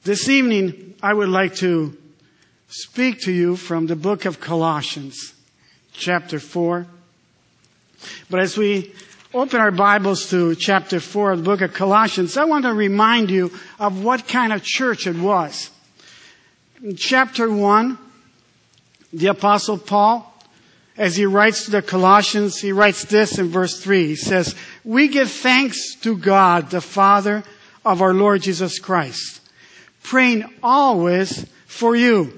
This evening, I would like to speak to you from the book of Colossians, chapter 4. But as we open our Bibles to chapter 4 of the book of Colossians, I want to remind you of what kind of church it was. In chapter 1, the Apostle Paul, as he writes to the Colossians, he writes this in verse 3. He says, "We give thanks to God, the Father of our Lord Jesus Christ, praying always for you."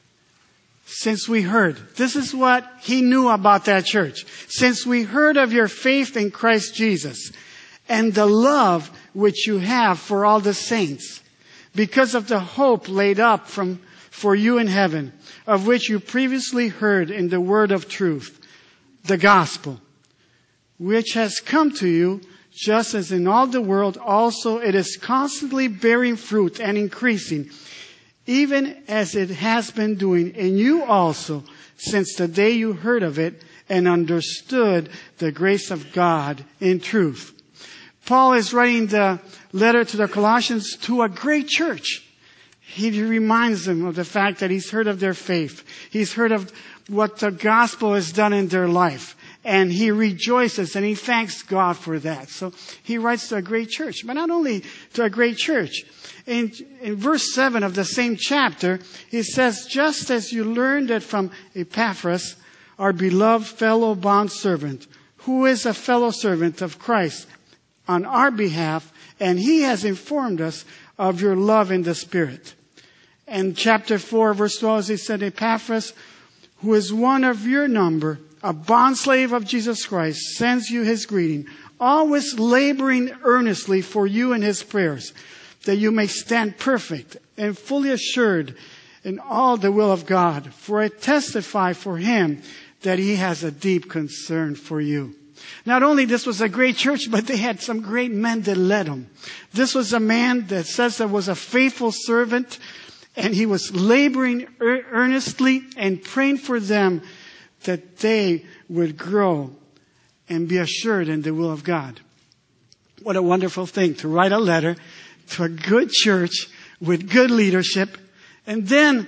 Since we heard. This is what he knew about that church. "Since we heard of your faith in Christ Jesus and the love which you have for all the saints, because of the hope laid up for you in heaven, of which you previously heard in the word of truth, the gospel, which has come to you, just as in all the world also it is constantly bearing fruit and increasing, even as it has been doing in you also, since the day you heard of it and understood the grace of God in truth." Paul is writing the letter to the Colossians to a great church. He reminds them of the fact that he's heard of their faith. He's heard of what the gospel has done in their life. And he rejoices and he thanks God for that. So he writes to a great church. But not only to a great church. In verse 7 of the same chapter, he says, "Just as you learned it from Epaphras, our beloved fellow bondservant, who is a fellow servant of Christ on our behalf, and he has informed us of your love in the Spirit." And chapter 4, verse 12, he said, "Epaphras, who is one of your number, a bondslave of Jesus Christ, sends you his greeting, always laboring earnestly for you in his prayers, that you may stand perfect and fully assured in all the will of God. For I testify for him that he has a deep concern for you." Not only this was a great church, but they had some great men that led them. This was a man that says that was a faithful servant, and he was laboring earnestly and praying for them that they would grow and be assured in the will of God. What a wonderful thing to write a letter to a good church with good leadership, and then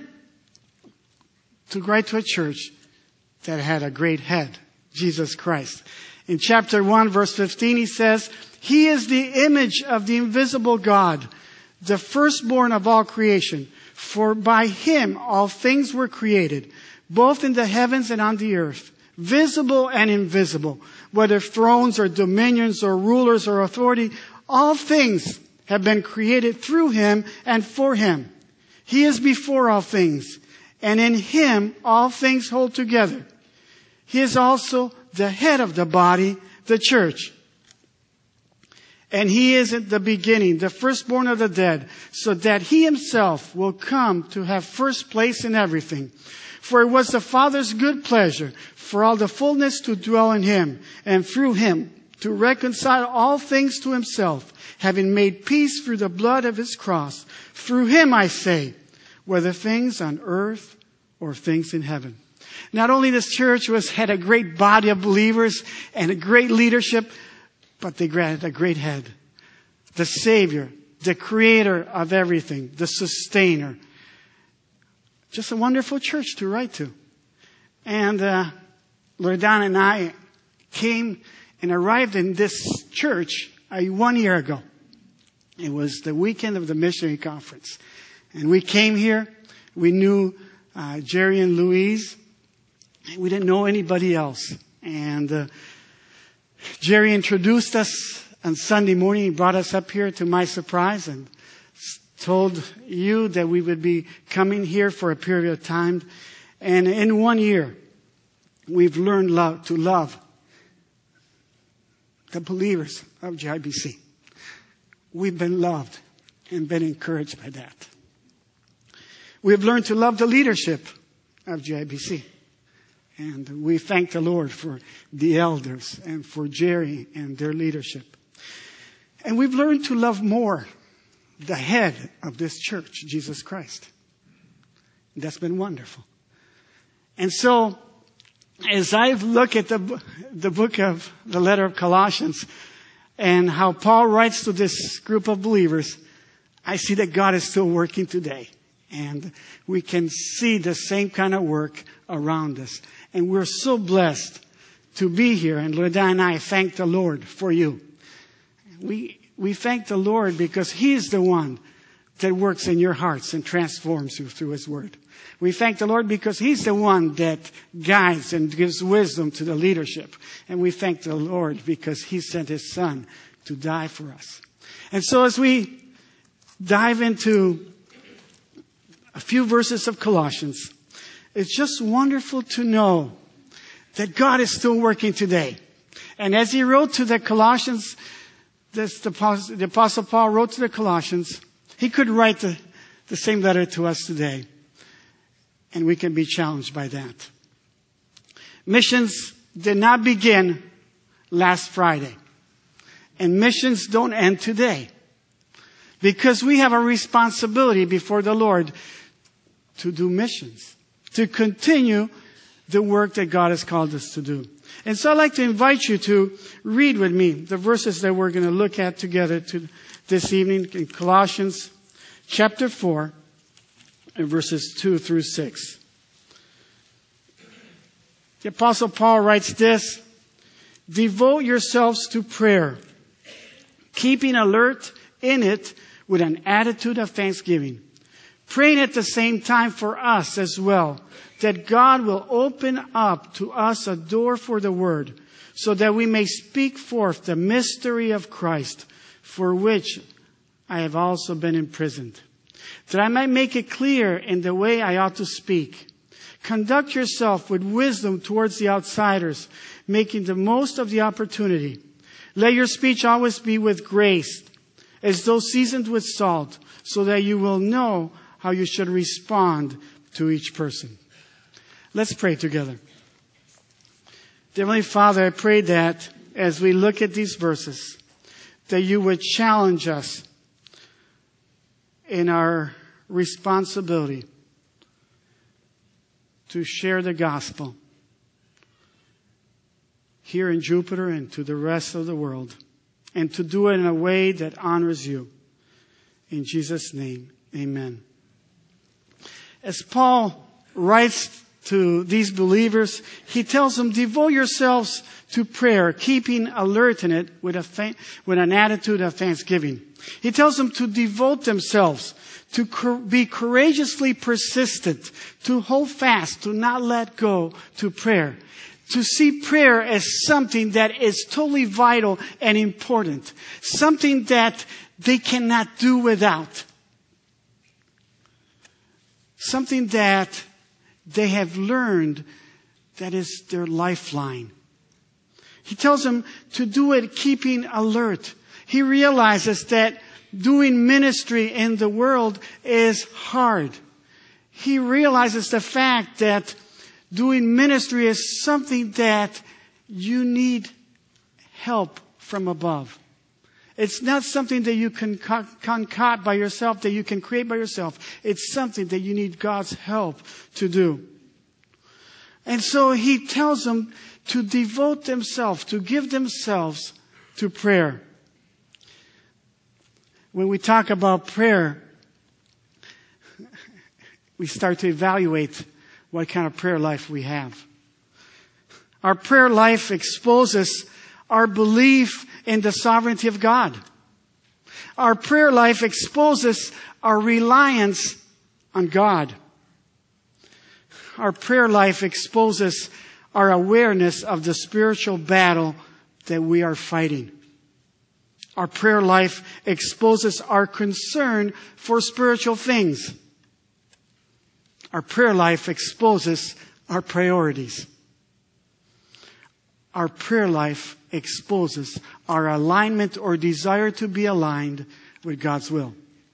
to write to a church that had a great head, Jesus Christ. In chapter 1, verse 15, he says, "He is the image of the invisible God, the firstborn of all creation. For by him all things were created, both in the heavens and on the earth, visible and invisible, whether thrones or dominions or rulers or authority, all things have been created through him and for him. He is before all things, and in him all things hold together. He is also the head of the body, the church. And he is at the beginning, the firstborn of the dead, so that he himself will come to have first place in everything. For it was the Father's good pleasure for all the fullness to dwell in him, and through him to reconcile all things to himself, having made peace through the blood of his cross. Through him, I say, whether things on earth or things in heaven." Not only this church had a great body of believers and a great leadership, but they had a great head. The Savior, the Creator of everything, the Sustainer. Just a wonderful church to write to. And Loredana and I came and arrived in this church 1 year ago. It was the weekend of the missionary conference. And we came here. We knew Jerry and Louise. We didn't know anybody else. And Jerry introduced us on Sunday morning. He brought us up here to my surprise and told you that we would be coming here for a period of time. And in 1 year, we've learned to love the believers of GIBC. We've been loved and been encouraged by that. We've learned to love the leadership of GIBC. And we thank the Lord for the elders and for Jerry and their leadership. And we've learned to love more the head of this church, Jesus Christ. That's been wonderful. And so, as I look at the book of the letter of Colossians and how Paul writes to this group of believers, I see that God is still working today. And we can see the same kind of work around us. And we're so blessed to be here. And Loretta and I thank the Lord for you. We thank the Lord because He's the one that works in your hearts and transforms you through His Word. We thank the Lord because He's the one that guides and gives wisdom to the leadership. And we thank the Lord because He sent His Son to die for us. And so as we dive into a few verses of Colossians, it's just wonderful to know that God is still working today. And as He wrote to the Colossians, the Apostle Paul wrote to the Colossians, he could write the same letter to us today. And we can be challenged by that. Missions did not begin last Friday. And missions don't end today. Because we have a responsibility before the Lord to do missions. To continue the work that God has called us to do. And so I'd like to invite you to read with me the verses that we're going to look at together this evening in Colossians chapter 4 and verses 2 through 6. The Apostle Paul writes this: devote yourselves to prayer, keeping alert in it with an attitude of thanksgiving, praying at the same time for us as well, that God will open up to us a door for the word, so that we may speak forth the mystery of Christ, for which I have also been imprisoned, that I might make it clear in the way I ought to speak. Conduct yourself with wisdom towards the outsiders, making the most of the opportunity. Let your speech always be with grace, as though seasoned with salt, so that you will know how you should respond to each person. Let's pray together. Dear Heavenly Father, I pray that as we look at these verses, that you would challenge us in our responsibility to share the gospel here in Jupiter and to the rest of the world, and to do it in a way that honors you. In Jesus' name, amen. As Paul writes to these believers, he tells them, devote yourselves to prayer, keeping alert in it with an attitude of thanksgiving. He tells them to devote themselves, to be courageously persistent, to hold fast, to not let go, to prayer. To see prayer as something that is totally vital and important. Something that they cannot do without. Something that they have learned that is their lifeline. He tells them to do it keeping alert. He realizes that doing ministry in the world is hard. He realizes the fact that doing ministry is something that you need help from above. It's not something that you can concoct by yourself, that you can create by yourself. It's something that you need God's help to do. And so he tells them to devote themselves, to give themselves to prayer. When we talk about prayer, we start to evaluate what kind of prayer life we have. Our prayer life exposes our belief in the sovereignty of God. Our prayer life exposes our reliance on God. Our prayer life exposes our awareness of the spiritual battle that we are fighting. Our prayer life exposes our concern for spiritual things. Our prayer life exposes our priorities. Our prayer life exposes our alignment or desire to be aligned with God's will.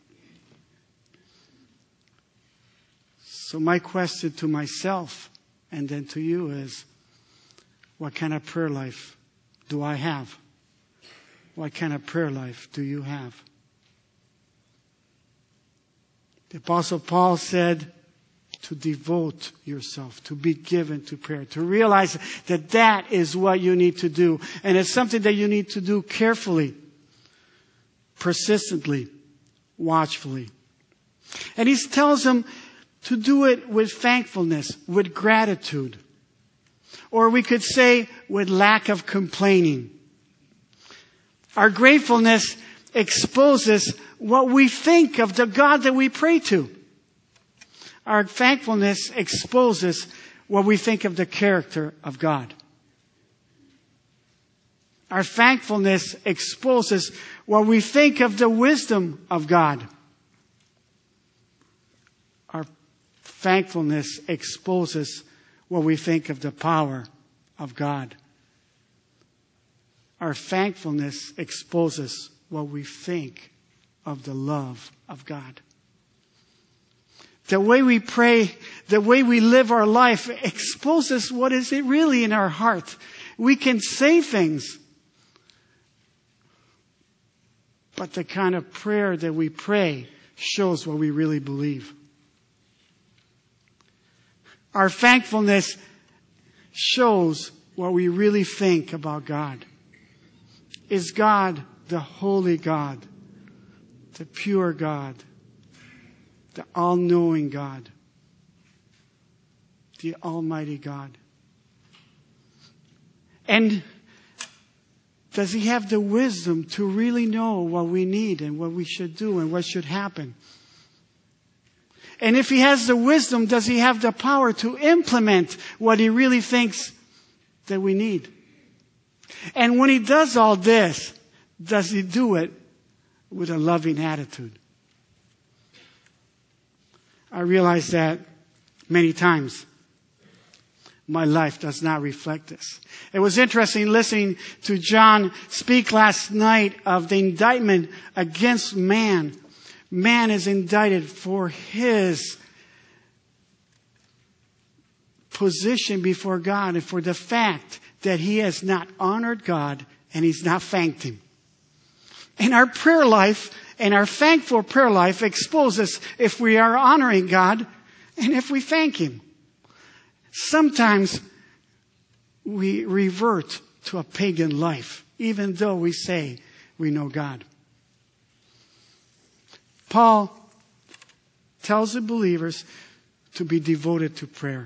So my question to myself and then to you is, what kind of prayer life do I have? What kind of prayer life do you have? The Apostle Paul said, to devote yourself, to be given to prayer, to realize that that is what you need to do. And it's something that you need to do carefully, persistently, watchfully. And he tells them to do it with thankfulness, with gratitude. Or we could say with lack of complaining. Our gratefulness exposes what we think of the God that we pray to. Our thankfulness exposes what we think of the character of God. Our thankfulness exposes what we think of the wisdom of God. Our thankfulness exposes what we think of the power of God. Our thankfulness exposes what we think of the love of God. The way we pray, the way we live our life exposes what is really in our heart. We can say things, but the kind of prayer that we pray shows what we really believe. Our thankfulness shows what we really think about God. Is God the holy God, the pure God, the all-knowing God, the almighty God? And does he have the wisdom to really know what we need and what we should do and what should happen? And if he has the wisdom, does he have the power to implement what he really thinks that we need? And when he does all this, does he do it with a loving attitude? I realize that many times my life does not reflect this. It was interesting listening to John speak last night of the indictment against man. Man is indicted for his position before God and for the fact that he has not honored God and he's not thanked him. And our prayer life and our thankful prayer life exposes if we are honoring God and if we thank him. Sometimes we revert to a pagan life, even though we say we know God. Paul tells the believers to be devoted to prayer.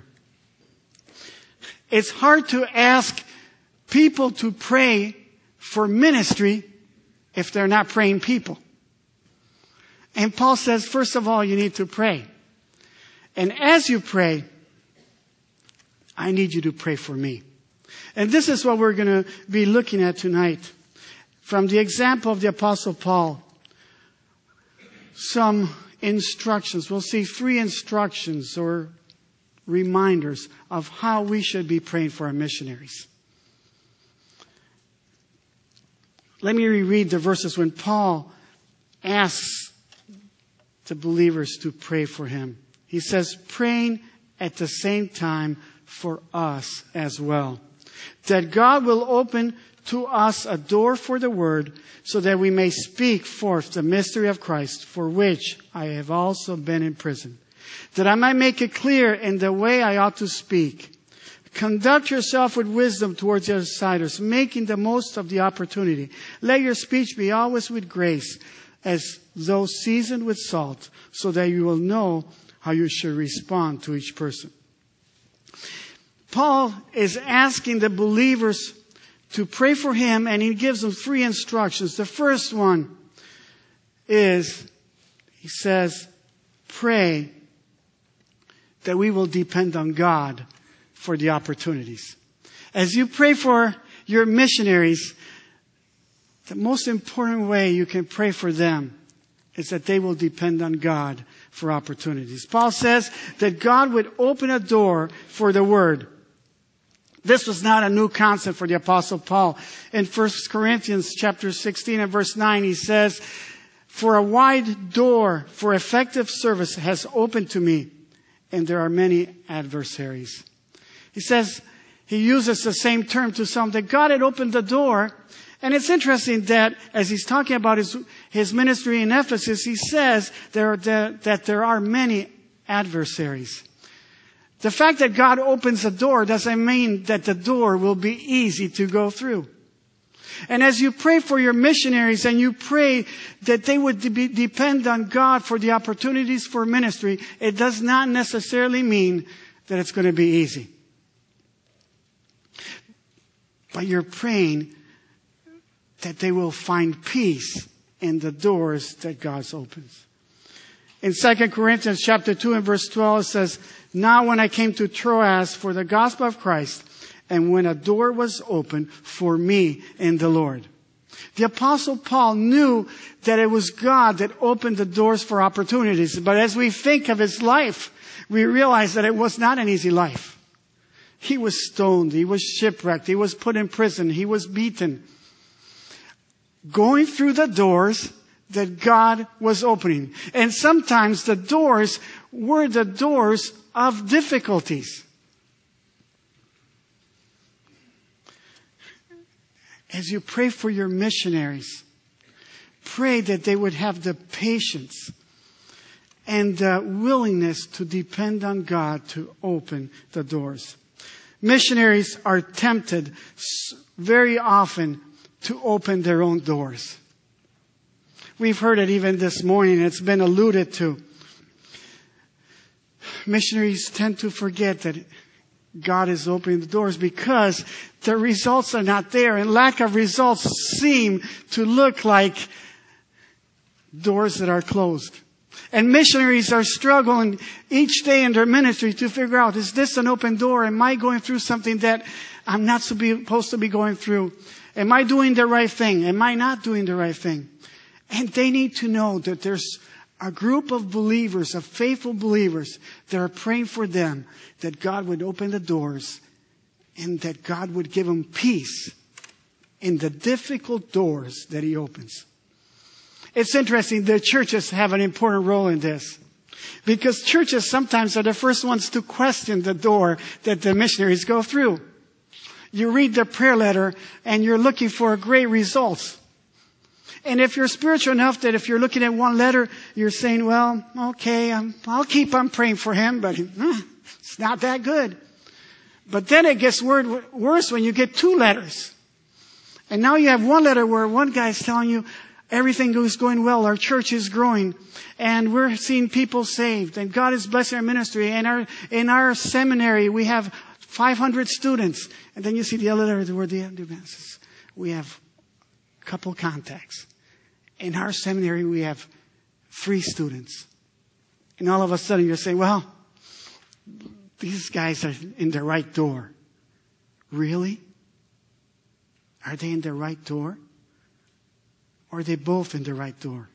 It's hard to ask people to pray for ministry if they're not praying people. And Paul says, first of all, you need to pray. And as you pray, I need you to pray for me. And this is what we're going to be looking at tonight. From the example of the Apostle Paul, some instructions. We'll see 3 instructions or reminders of how we should be praying for our missionaries. Let me reread the verses when Paul asks the believers to pray for him. He says, praying at the same time for us as well, that God will open to us a door for the word, so that we may speak forth the mystery of Christ, for which I have also been in prison, that I might make it clear in the way I ought to speak. Conduct yourself with wisdom towards the outsiders, making the most of the opportunity. Let your speech be always with grace, as though seasoned with salt, so that you will know how you should respond to each person. Paul is asking the believers to pray for him, and he gives them 3 instructions. The first one is, he says, pray that we will depend on God for the opportunities. As you pray for your missionaries, the most important way you can pray for them is that they will depend on God for opportunities. Paul says that God would open a door for the word. This was not a new concept for the Apostle Paul. In 1 Corinthians chapter 16 and verse 9, he says, for a wide door for effective service has opened to me, and there are many adversaries. He says, he uses the same term to some, that God had opened the door. And it's interesting that as he's talking about his ministry in Ephesus, he says that there are many adversaries. The fact that God opens a door doesn't mean that the door will be easy to go through. And as you pray for your missionaries and you pray that they would depend on God for the opportunities for ministry, it does not necessarily mean that it's going to be easy. But you're praying that they will find peace in the doors that God opens. In 2 Corinthians chapter 2 and verse 12 it says, "Now when I came to Troas for the gospel of Christ, and when a door was opened for me in the Lord." The Apostle Paul knew that it was God that opened the doors for opportunities. But as we think of his life, we realize that it was not an easy life. He was stoned. He was shipwrecked. He was put in prison. He was beaten. Going through the doors that God was opening. And sometimes the doors were the doors of difficulties. As you pray for your missionaries, pray that they would have the patience and the willingness to depend on God to open the doors. Missionaries are tempted very often to open their own doors. We've heard it even this morning. It's been alluded to. Missionaries tend to forget that God is opening the doors because the results are not there, and lack of results seem to look like doors that are closed. And missionaries are struggling each day in their ministry to figure out, is this an open door? Am I going through something that I'm not supposed to be going through? Am I doing the right thing? Am I not doing the right thing? And they need to know that there's a group of believers, of faithful believers, that are praying for them, that God would open the doors and that God would give them peace in the difficult doors that He opens. It's interesting, the churches have an important role in this. Because churches sometimes are the first ones to question the door that the missionaries go through. You read the prayer letter and you're looking for great results. And if you're spiritual enough that if you're looking at one letter, you're saying, well, okay, I'll keep on praying for him, but it's not that good. But then it gets worse when you get two letters. And now you have one letter where one guy's telling you everything is going well, our church is growing, and we're seeing people saved, and God is blessing our ministry, and in our seminary we have 500 students. And then you see the other letter where the end says, we have a couple contacts. In our seminary, we have 3 students. And all of a sudden you're saying, well, these guys are in the right door. Really? Are they in the right door? Or are they both in the right door?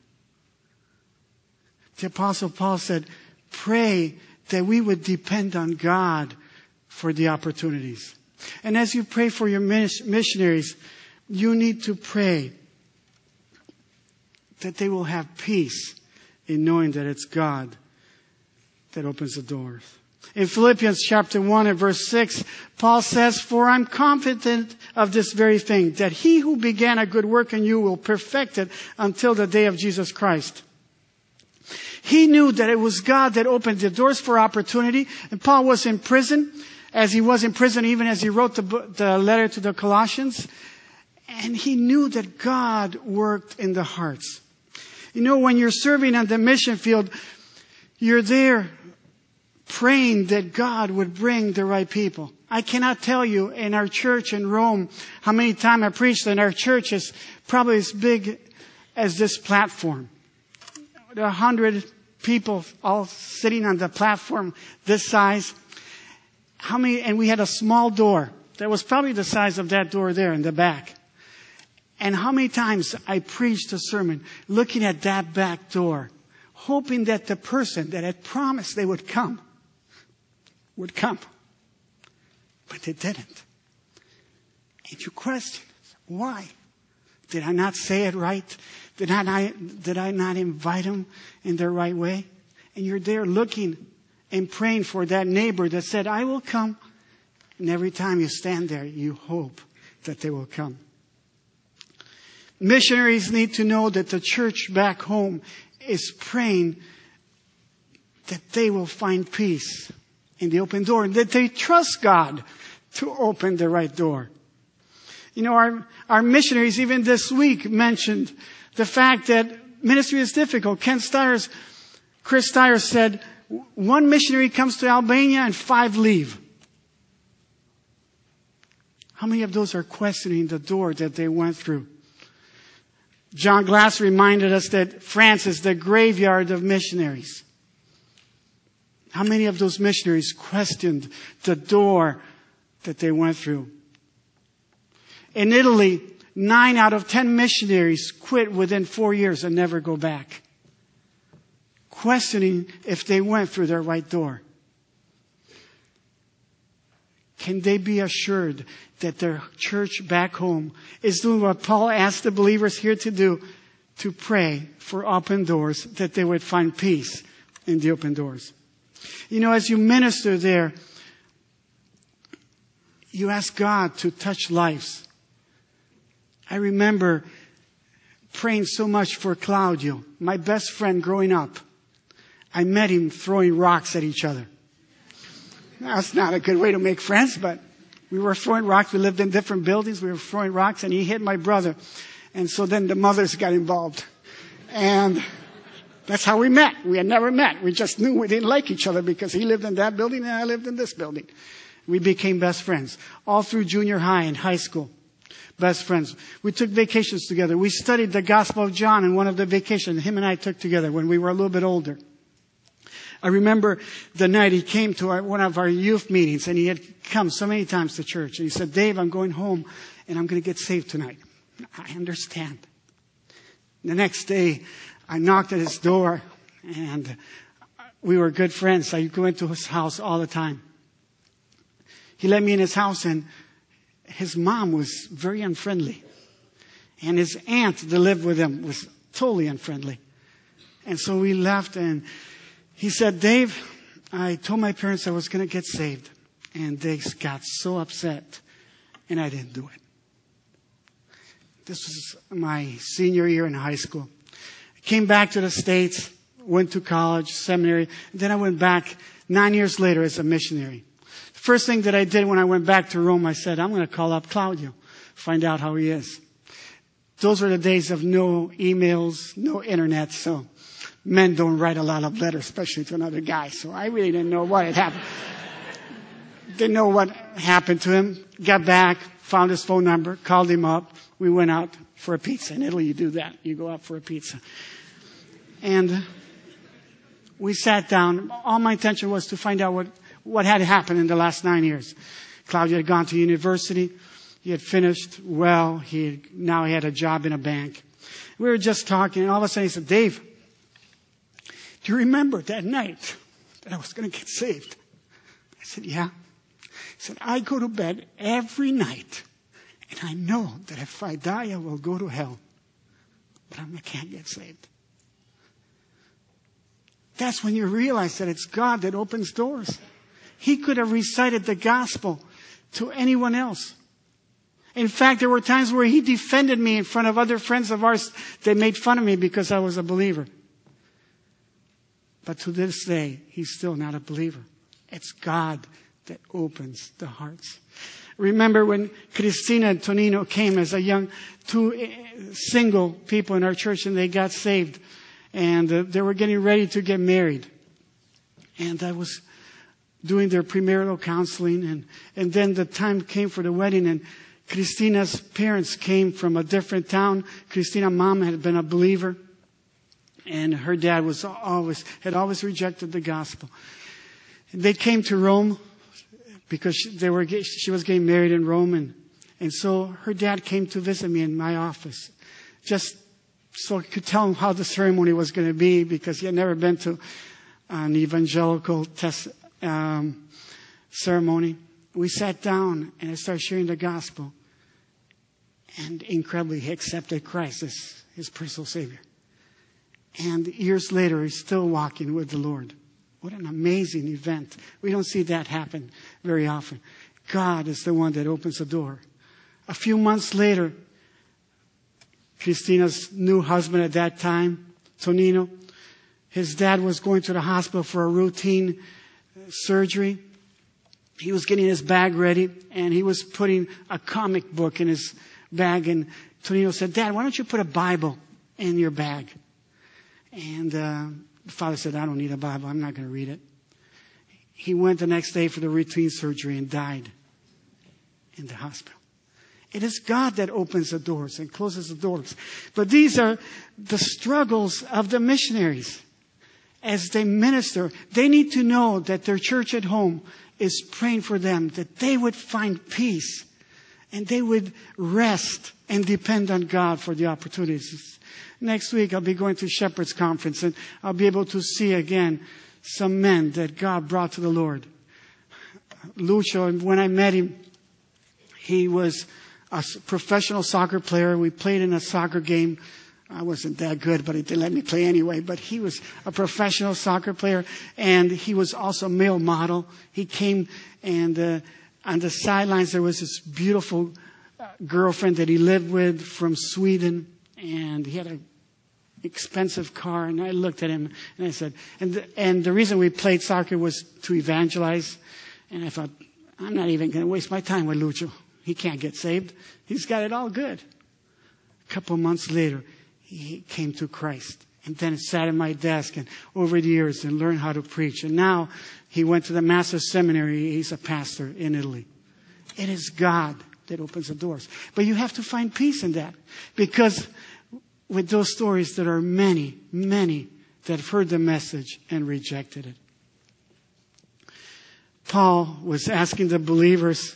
The Apostle Paul said, pray that we would depend on God for the opportunities. And as you pray for your missionaries, you need to pray that they will have peace in knowing that it's God that opens the doors. In Philippians chapter 1 and verse 6, Paul says, for I'm confident of this very thing, that he who began a good work in you will perfect it until the day of Jesus Christ. He knew that it was God that opened the doors for opportunity. And Paul was in prison, as he was in prison even as he wrote the letter to the Colossians. And he knew that God worked in the hearts. You know, when you're serving on the mission field, you're there praying that God would bring the right people. I cannot tell you in our church in Rome how many times I preached in our church is probably as big as this platform. 100 people all sitting on the platform this size. How many? And we had a small door that was probably the size of that door there in the back. And how many times I preached a sermon looking at that back door, hoping that the person that had promised they would come. But they didn't. And you question, why? Did I not say it right? Did I not invite them in the right way? And you're there looking and praying for that neighbor that said, I will come. And every time you stand there, you hope that they will come. Missionaries need to know that the church back home is praying that they will find peace in the open door, and that they trust God to open the right door. You know, our missionaries even this week mentioned the fact that ministry is difficult. Chris Stiers said, one missionary comes to Albania and 5 leave. How many of those are questioning the door that they went through? John Glass reminded us that France is the graveyard of missionaries. How many of those missionaries questioned the door that they went through? In Italy, 9 out of 10 missionaries quit within 4 years and never go back, questioning if they went through the right door. Can they be assured that their church back home is doing what Paul asked the believers here to do, to pray for open doors, that they would find peace in the open doors? You know, as you minister there, you ask God to touch lives. I remember praying so much for Claudio, my best friend growing up. I met him throwing rocks at each other. That's not a good way to make friends, but we were throwing rocks. We lived in different buildings. We were throwing rocks, and he hit my brother. And so then the mothers got involved. And that's how we met. We had never met. We just knew we didn't like each other because he lived in that building and I lived in this building. We became best friends. All through junior high and high school. Best friends. We took vacations together. We studied the Gospel of John in one of the vacations him and I took together when we were a little bit older. I remember the night he came to one of our youth meetings, and he had come so many times to church. And he said, Dave, I'm going home and I'm going to get saved tonight. I understand. The next day, I knocked at his door, and we were good friends. I go into his house all the time. He let me in his house, and his mom was very unfriendly. And his aunt that lived with him was totally unfriendly. And so we left, and he said, Dave, I told my parents I was going to get saved. And they got so upset, and I didn't do it. This was my senior year in high school. I came back to the States, went to college, seminary. Then I went back 9 years later as a missionary. The first thing that I did when I went back to Rome, I said, I'm going to call up Claudio, find out how he is. Those were the days of no emails, no internet, so men don't write a lot of letters, especially to another guy. So I really didn't know what had happened. Didn't know what happened to him. Got back, found his phone number, called him up. We went out for a pizza. In Italy, you do that. You go out for a pizza. And we sat down. All my intention was to find out what had happened in the last 9 years. Claudio had gone to university. He had finished well. Now he had a job in a bank. We were just talking, and all of a sudden he said, Dave, do you remember that night that I was going to get saved? I said, yeah. He said, I go to bed every night, and I know that if I die, I will go to hell. But I can't get saved. That's when you realize that it's God that opens doors. He could have recited the gospel to anyone else. In fact, there were times where he defended me in front of other friends of ours that made fun of me because I was a believer. But to this day, he's still not a believer. It's God that opens the hearts. Remember when Cristina and Tonino came as two single people in our church, and they got saved. And they were getting ready to get married. And I was doing their premarital counseling. And then the time came for the wedding, and Cristina's parents came from a different town. Cristina's mom had been a believer. And her dad had always rejected the gospel. And they came to Rome because she was getting married in Rome. And so her dad came to visit me in my office. Just so I could tell him how the ceremony was going to be, because he had never been to an evangelical ceremony. We sat down and I started sharing the gospel. And incredibly, he accepted Christ as his personal Savior. And years later, he's still walking with the Lord. What an amazing event. We don't see that happen very often. God is the one that opens the door. A few months later, Cristina's new husband at that time, Tonino, his dad was going to the hospital for a routine surgery. he was getting his bag ready, and he was putting a comic book in his bag. And Tonino said, "Dad, why don't you put a Bible in your bag?" And the father said, "I don't need a Bible. I'm not going to read it." He went the next day for the routine surgery and died in the hospital. It is God that opens the doors and closes the doors. But these are the struggles of the missionaries. As they minister, they need to know that their church at home is praying for them, that they would find peace and they would rest and depend on God for the opportunities. Next week, I'll be going to Shepherd's Conference, and I'll be able to see again some men that God brought to the Lord. Lucho, when I met him, he was a professional soccer player. We played in a soccer game. I wasn't that good, but they let me play anyway. But he was a professional soccer player, and he was also a male model. He came, and on the sidelines there was this beautiful girlfriend that he lived with from Sweden, and he had an expensive car. And I looked at him and I said, and the reason we played soccer was to evangelize. And I thought, I'm not even going to waste my time with Lucho. He can't get saved. He's got it all good. A couple months later, he came to Christ, and then sat at my desk and over the years and learned how to preach. And now he went to the Master's Seminary. He's a pastor in Italy. It is God that opens the doors. But you have to find peace in that, because with those stories, there are many, many that have heard the message and rejected it. Paul was asking the believers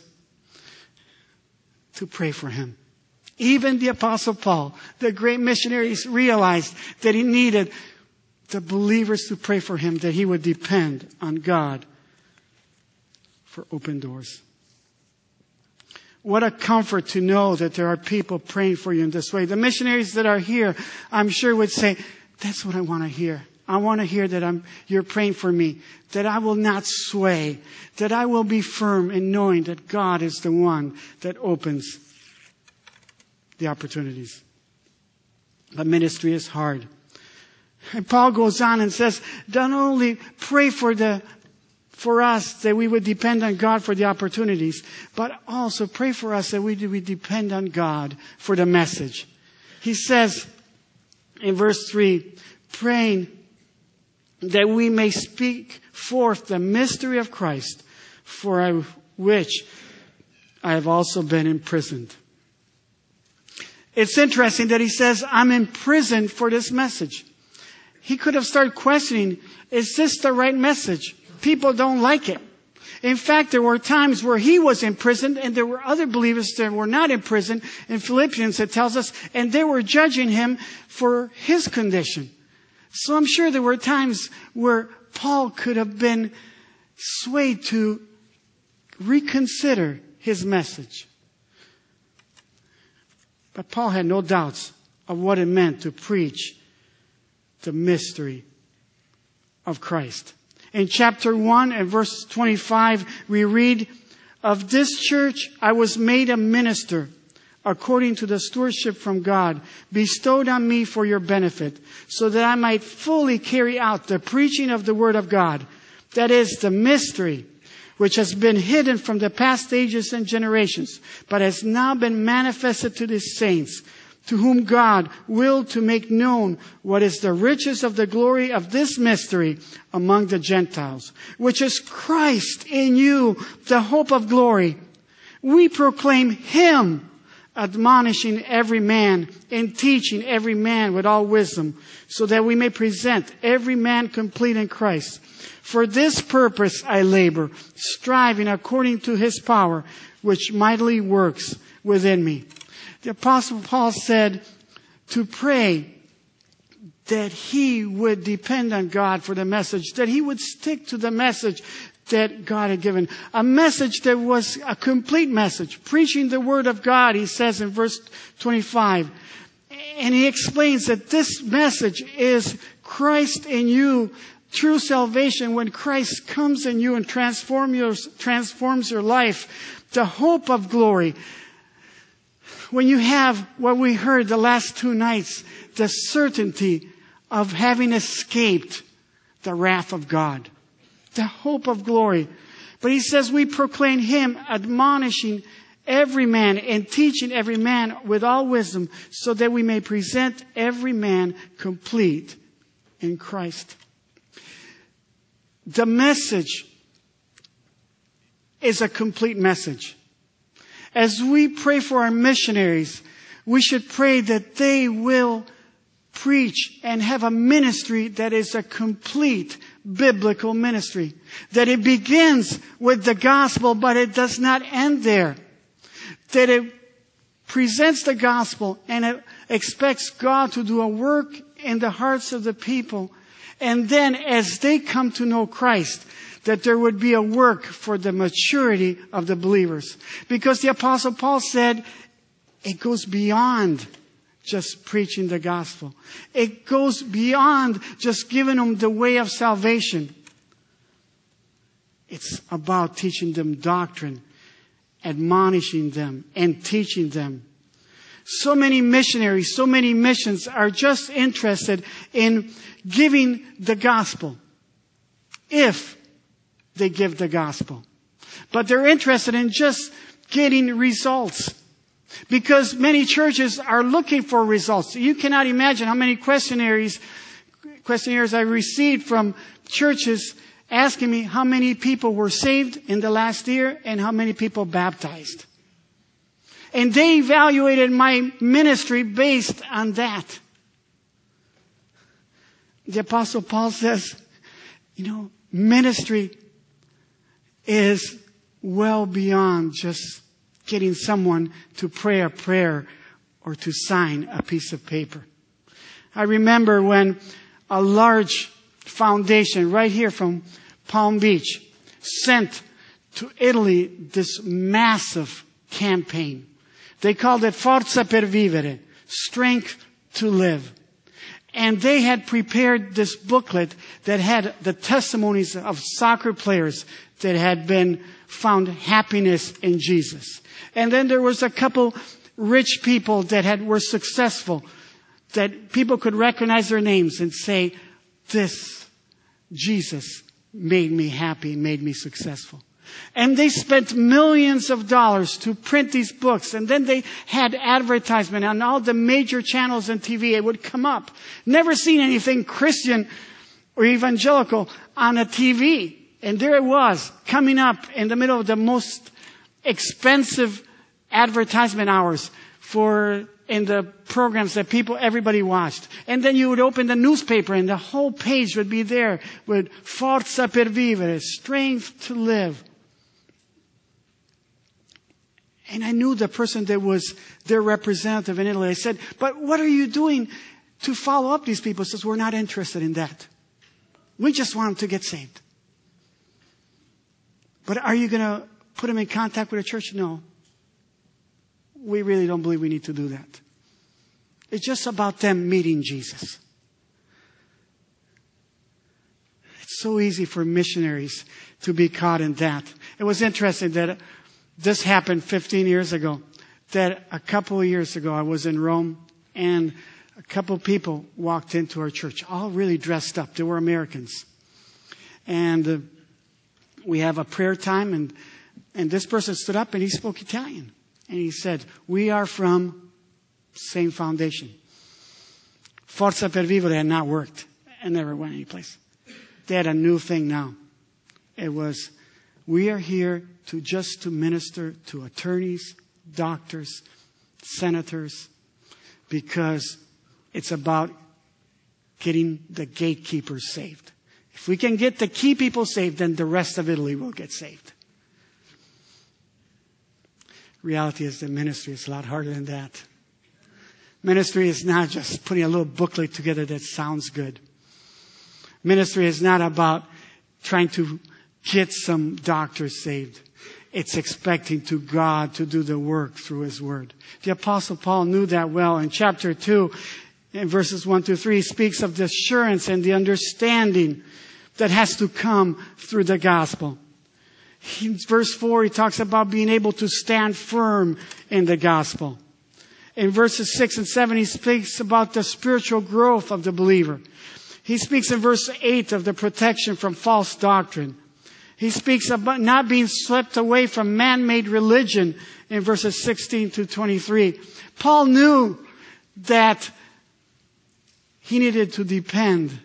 to pray for him. Even the Apostle Paul, the great missionaries, realized that he needed the believers to pray for him, that he would depend on God for open doors. What a comfort to know that there are people praying for you in this way. The missionaries that are here, I'm sure would say, that's what I want to hear. I want to hear that you're praying for me, that I will not sway, that I will be firm in knowing that God is the one that opens the opportunities. But ministry is hard. And Paul goes on and says, don't only pray for us that we would depend on God for the opportunities, but also pray for us that we depend on God for the message. He says in verse 3, praying that we may speak forth the mystery of Christ, for which I have also been imprisoned. It's interesting that he says, I'm imprisoned for this message. He could have started questioning, is this the right message? People don't like it. In fact, there were times where he was imprisoned and there were other believers that were not imprisoned. In Philippians, it tells us, and they were judging him for his condition. So I'm sure there were times where Paul could have been swayed to reconsider his message. But Paul had no doubts of what it meant to preach the mystery of Christ. In chapter 1 and verse 25, we read, of this church I was made a minister according to the stewardship from God bestowed on me for your benefit, so that I might fully carry out the preaching of the word of God. That is the mystery which has been hidden from the past ages and generations, but has now been manifested to the saints, to whom God willed to make known what is the riches of the glory of this mystery among the Gentiles, which is Christ in you, the hope of glory. We proclaim Him, admonishing every man and teaching every man with all wisdom, so that we may present every man complete in Christ. For this purpose I labor, striving according to His power, which mightily works within me. The Apostle Paul said to pray that he would depend on God for the message, that he would stick to the message that God had given. A message that was a complete message, preaching the word of God, he says in verse 25. And he explains that this message is Christ in you, true salvation, when Christ comes in you and transforms your life, the hope of glory. When you have what we heard the last 2 nights, the certainty of having escaped the wrath of God, the hope of glory. But he says we proclaim him, admonishing every man and teaching every man with all wisdom, so that we may present every man complete in Christ. The message is a complete message. As we pray for our missionaries, we should pray that they will preach and have a ministry that is a complete biblical ministry. That it begins with the gospel, but it does not end there. That it presents the gospel and it expects God to do a work in the hearts of the people. And then as they come to know Christ, that there would be a work for the maturity of the believers. Because the Apostle Paul said, it goes beyond just preaching the gospel. It goes beyond just giving them the way of salvation. It's about teaching them doctrine, admonishing them, and teaching them. So many missionaries, so many missions are just interested in giving the gospel, if they give the gospel. But they're interested in just getting results. Because many churches are looking for results. You cannot imagine how many questionnaires I received from churches asking me how many people were saved in the last year and how many people baptized. And they evaluated my ministry based on that. The Apostle Paul says, ministry is well beyond just getting someone to pray a prayer or to sign a piece of paper. I remember when a large foundation right here from Palm Beach sent to Italy this massive campaign. They called it Forza per Vivere, Strength to Live. And they had prepared this booklet that had the testimonies of soccer players that had been found happiness in Jesus. And then there was a couple rich people that were successful, that people could recognize their names and say, this Jesus made me happy, made me successful. And they spent millions of dollars to print these books. And then they had advertisement on all the major channels on TV. It would come up. Never seen anything Christian or evangelical on a TV. And there it was, coming up in the middle of the most expensive advertisement hours in the programs that everybody watched. And then you would open the newspaper and the whole page would be there with Forza per Vivere, Strength to Live. And I knew the person that was their representative in Italy. I said, but what are you doing to follow up these people? He says, we're not interested in that. We just want them to get saved. But are you going to put them in contact with a church? No. We really don't believe we need to do that. It's just about them meeting Jesus. It's so easy for missionaries to be caught in that. It was interesting that this happened 15 years ago. That a couple of years ago I was in Rome and a couple of people walked into our church, all really dressed up. They were Americans. And we have a prayer time and this person stood up and he spoke Italian. And he said, we are from same foundation. Forza per Vivere had not worked and never went anyplace. They had a new thing now. It was, we are here to minister to attorneys, doctors, senators, because it's about getting the gatekeepers saved. If we can get the key people saved, then the rest of Italy will get saved. Reality is that ministry is a lot harder than that. Ministry is not just putting a little booklet together that sounds good. Ministry is not about trying to get some doctors saved. It's expecting to God to do the work through His Word. The Apostle Paul knew that well. In chapter 2, in verses 1 to 3, he speaks of the assurance and the understanding that has to come through the gospel. In verse 4, he talks about being able to stand firm in the gospel. In verses 6 and 7, he speaks about the spiritual growth of the believer. He speaks in verse 8 of the protection from false doctrine. He speaks about not being swept away from man-made religion in verses 16 to 23. Paul knew that he needed to depend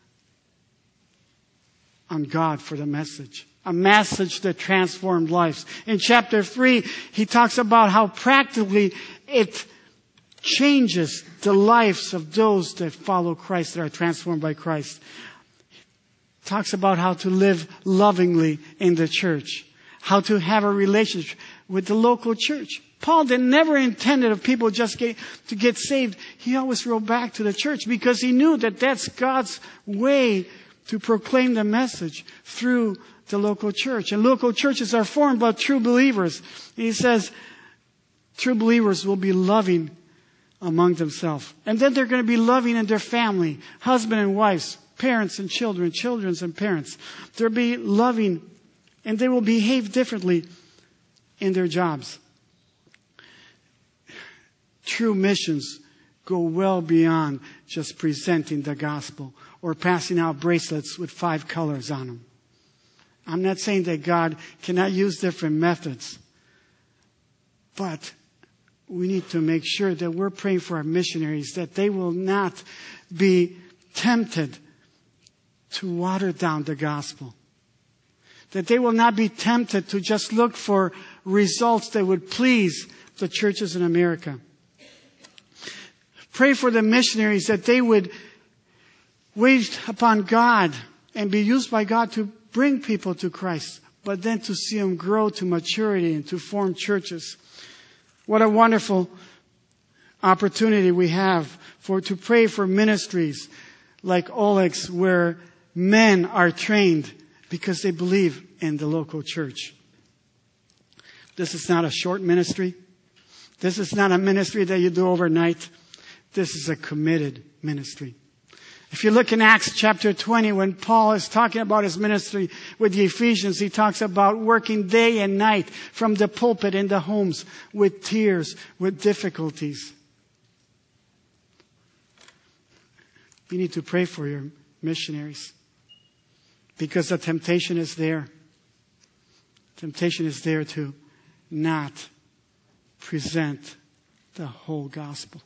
on God for the message. A message that transformed lives. In chapter 3, he talks about how practically it changes the lives of those that follow Christ, that are transformed by Christ. He talks about how to live lovingly in the church. How to have a relationship with the local church. Paul never intended of people just to get saved. He always wrote back to the church because he knew that that's God's way to proclaim the message through the local church. And local churches are formed by true believers. He says true believers will be loving among themselves. And then they're going to be loving in their family, husband and wives, parents and children, children and parents. They'll be loving and they will behave differently in their jobs. True missions go well beyond just presenting the gospel or passing out bracelets with 5 colors on them. I'm not saying that God cannot use different methods, but we need to make sure that we're praying for our missionaries, that they will not be tempted to water down the gospel. That they will not be tempted to just look for results that would please the churches in America. Pray for the missionaries that they would wait upon God and be used by God to bring people to Christ, but then to see them grow to maturity and to form churches. What a wonderful opportunity we have to pray for ministries like Oleg's, where men are trained because they believe in the local church. This is not a short ministry. This is not a ministry that you do overnight. This is a committed ministry. If you look in Acts chapter 20, when Paul is talking about his ministry with the Ephesians, he talks about working day and night from the pulpit in the homes with tears, with difficulties. You need to pray for your missionaries because the temptation is there. Temptation is there to not present the whole gospel.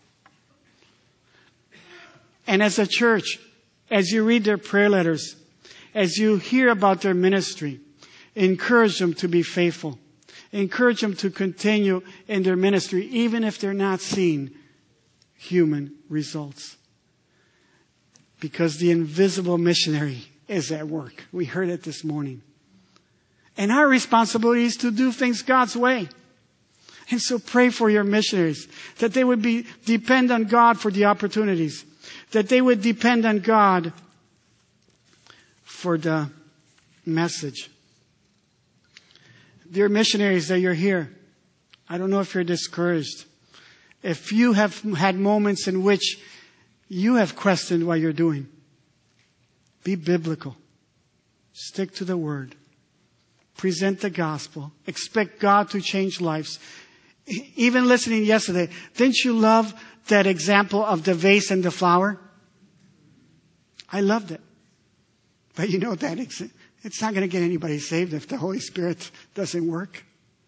And as a church, as you read their prayer letters, as you hear about their ministry, encourage them to be faithful. Encourage them to continue in their ministry, even if they're not seeing human results. Because the invisible missionary is at work. We heard it this morning. And our responsibility is to do things God's way. And so pray for your missionaries, that they would depend on God for the opportunities. That they would depend on God for the message. Dear missionaries that you're here, I don't know if you're discouraged. If you have had moments in which you have questioned what you're doing, be biblical. Stick to the Word. Present the gospel. Expect God to change lives. Even listening yesterday, didn't you love that example of the vase and the flower? I loved it. But you know that it's not going to get anybody saved if the Holy Spirit doesn't work.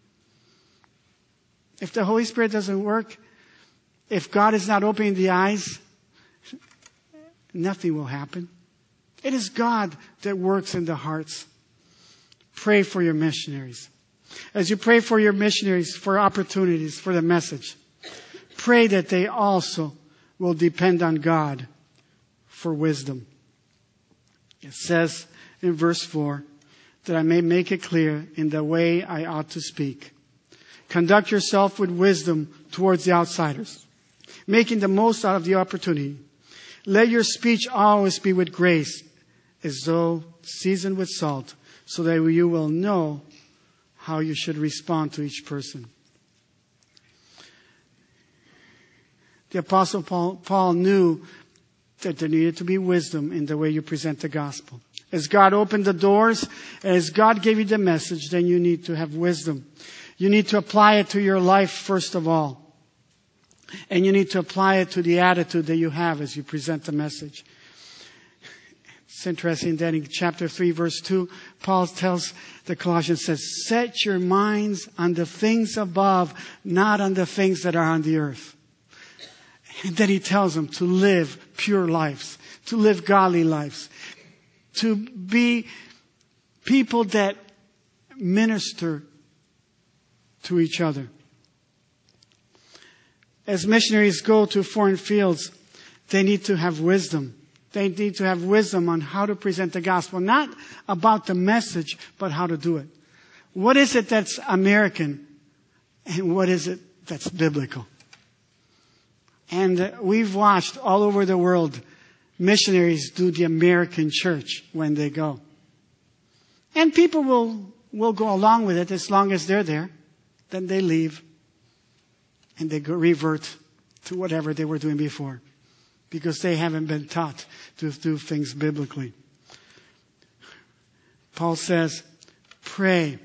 If the Holy Spirit doesn't work, if God is not opening the eyes, nothing will happen. It is God that works in the hearts. Pray for your missionaries. As you pray for your missionaries, for opportunities, for the message, pray that they also will depend on God for wisdom. It says in verse 4, that I may make it clear in the way I ought to speak. Conduct yourself with wisdom towards the outsiders, making the most out of the opportunity. Let your speech always be with grace, as though seasoned with salt, so that you will know how you should respond to each person. The Apostle Paul knew that there needed to be wisdom in the way you present the gospel. As God opened the doors, as God gave you the message, then you need to have wisdom. You need to apply it to your life first of all. And you need to apply it to the attitude that you have as you present the message. It It's interesting that in chapter 3, verse 2, Paul tells the Colossians, says, set your minds on the things above, not on the things that are on the earth. And then he tells them to live pure lives, to live godly lives, to be people that minister to each other. As missionaries go to foreign fields, they need to have wisdom. They need to have wisdom on how to present the gospel. Not about the message, but how to do it. What is it that's American? And what is it that's biblical? And we've watched all over the world missionaries do the American church when they go. And people will go along with it as long as they're there. Then they leave. And they revert to whatever they were doing before. Because they haven't been taught to do things biblically. Paul says, pray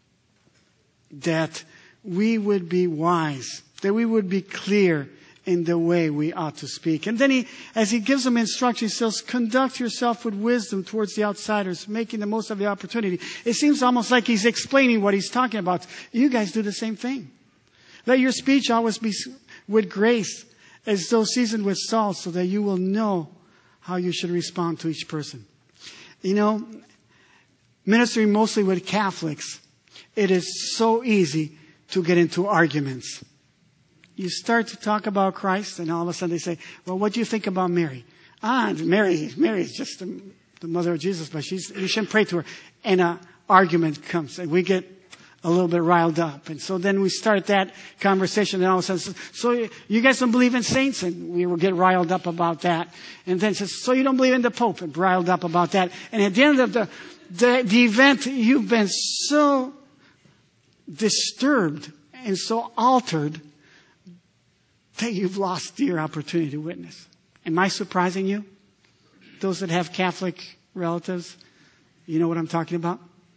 that we would be wise, that we would be clear in the way we ought to speak. And then as he gives them instructions, he says, conduct yourself with wisdom towards the outsiders, making the most of the opportunity. It seems almost like he's explaining what he's talking about. You guys do the same thing. Let your speech always be with grace, as though seasoned with salt, so that you will know how you should respond to each person. You know, ministering mostly with Catholics, it is so easy to get into arguments. You start to talk about Christ, and all of a sudden they say, well, what do you think about Mary? Mary is just the mother of Jesus, but you shouldn't pray to her. And an argument comes, and we get a little bit riled up. And so then we start that conversation, and all of a sudden, so you guys don't believe in saints? And we will get riled up about that. And then says, so you don't believe in the Pope? And riled up about that. And at the end of the event, you've been so disturbed and so altered that you've lost your opportunity to witness. Am I surprising you? Those that have Catholic relatives, you know what I'm talking about?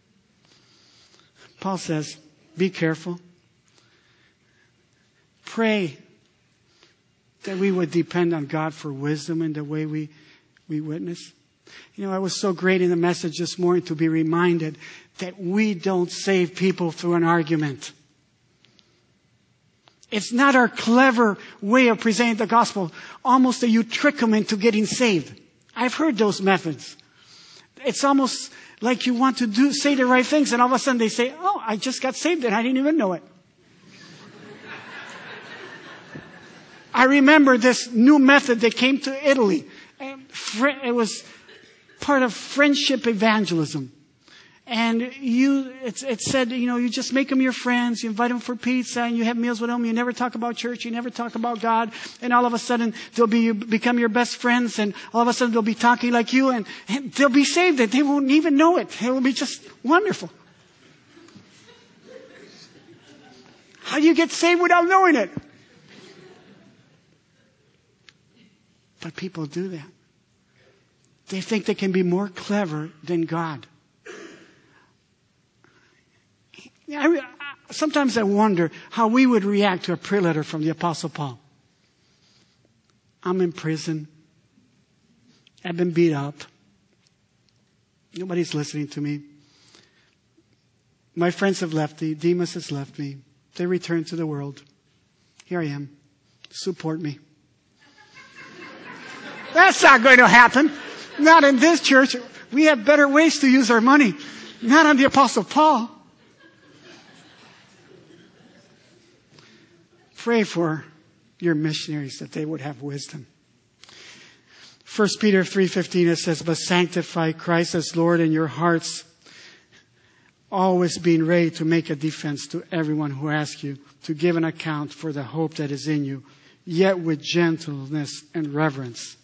Paul says, be careful. Pray that we would depend on God for wisdom in the way we witness. You know, it was so great in the message this morning to be reminded that we don't save people through an argument. It's not our clever way of presenting the gospel, almost that you trick them into getting saved. I've heard those methods. It's almost like you want to say the right things, and all of a sudden they say, oh, I just got saved and I didn't even know it. I remember this new method that came to Italy. It was part of friendship evangelism. And it said, you know, you just make them your friends, you invite them for pizza, and you have meals with them, you never talk about church, you never talk about God, and all of a sudden they'll become your best friends, and all of a sudden they'll be talking like you, and they'll be saved, and they won't even know it. It will be just wonderful. How do you get saved without knowing it? But people do that. They think they can be more clever than God. Sometimes I wonder how we would react to a prayer letter from the Apostle Paul. I'm in prison. I've been beat up. Nobody's listening to me. My friends have left me. Demas has left me. They returned to the world. Here I am. Support me. That's not going to happen. Not in this church. We have better ways to use our money. Not on the Apostle Paul. Pray for your missionaries that they would have wisdom. 1 Peter 3:15, it says, but sanctify Christ as Lord in your hearts, always being ready to make a defense to everyone who asks you to give an account for the hope that is in you, yet with gentleness and reverence.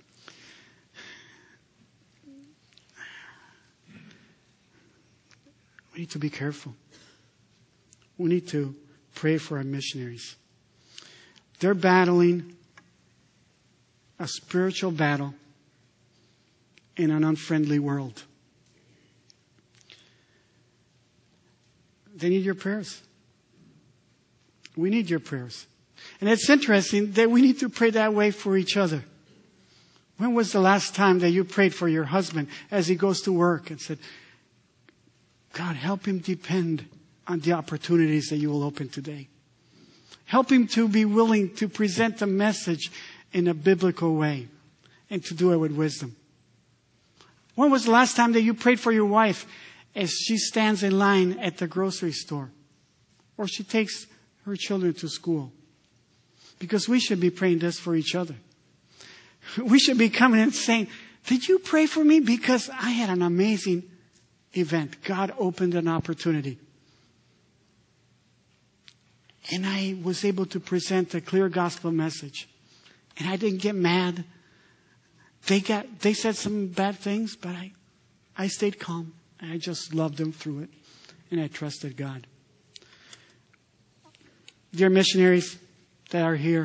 We need to be careful. We need to pray for our missionaries. They're battling a spiritual battle in an unfriendly world. They need your prayers. We need your prayers. And it's interesting that we need to pray that way for each other. When was the last time that you prayed for your husband as he goes to work and said, God, help him depend on the opportunities that you will open today. Help him to be willing to present the message in a biblical way and to do it with wisdom. When was the last time that you prayed for your wife as she stands in line at the grocery store or she takes her children to school? Because we should be praying this for each other. We should be coming and saying, did you pray for me? Because I had an amazing event. God opened an opportunity. And I was able to present a clear gospel message. And I didn't get mad. They said some bad things, but I stayed calm. And I just loved them through it. And I trusted God. Dear missionaries that are here,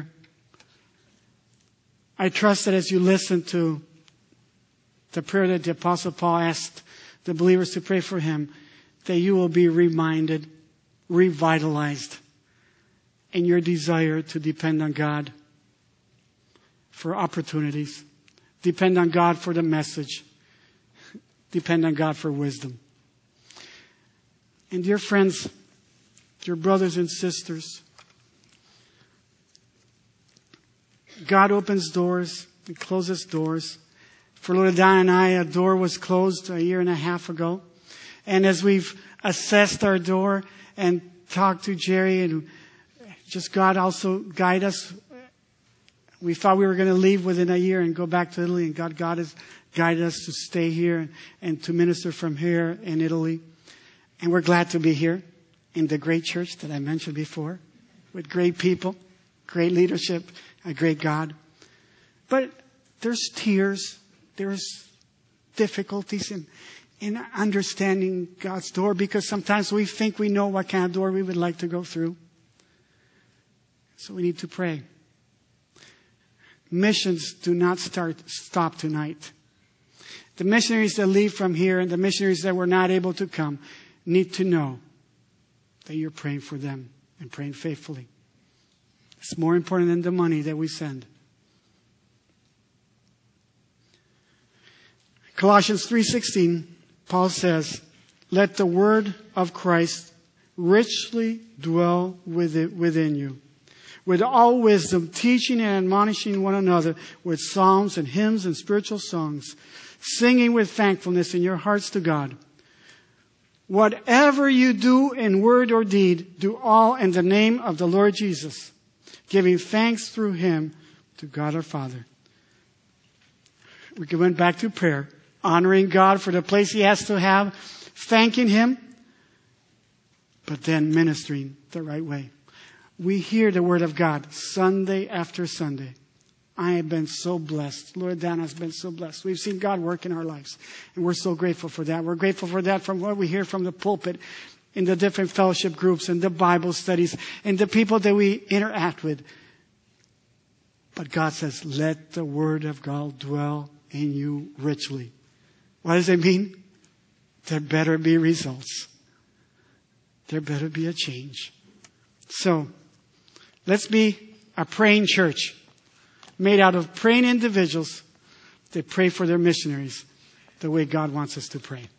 I trust that as you listen to the prayer that the Apostle Paul asked the believers to pray for him, that you will be reminded, revitalized in your desire to depend on God for opportunities, depend on God for the message, depend on God for wisdom. And dear friends, dear brothers and sisters, God opens doors and closes doors. For Loredana and I, a door was closed 1.5 years ago. And as we've assessed our door and talked to Jerry and just God also guide us, we thought we were going to leave within a year and go back to Italy. And God has guided us to stay here and to minister from here in Italy. And we're glad to be here in the great church that I mentioned before, with great people, great leadership, a great God. But there's tears, there's difficulties in understanding God's door, because sometimes we think we know what kind of door we would like to go through. So we need to pray. Missions do not stop tonight. The missionaries that leave from here and the missionaries that were not able to come need to know that you're praying for them and praying faithfully. It's more important than the money that we send. Colossians 3:16, Paul says, let the word of Christ richly dwell within you, with all wisdom, teaching and admonishing one another with psalms and hymns and spiritual songs, singing with thankfulness in your hearts to God. Whatever you do in word or deed, do all in the name of the Lord Jesus, giving thanks through him to God our Father. We went back to prayer, honoring God for the place he has to have, thanking him, but then ministering the right way. We hear the word of God Sunday after Sunday. I have been so blessed. Loredana has been so blessed. We've seen God work in our lives, and we're so grateful for that. We're grateful for that from what we hear from the pulpit, in the different fellowship groups and the Bible studies and the people that we interact with. But God says, let the word of God dwell in you richly. What does it mean? There better be results. There better be a change. So, let's be a praying church made out of praying individuals that pray for their missionaries the way God wants us to pray.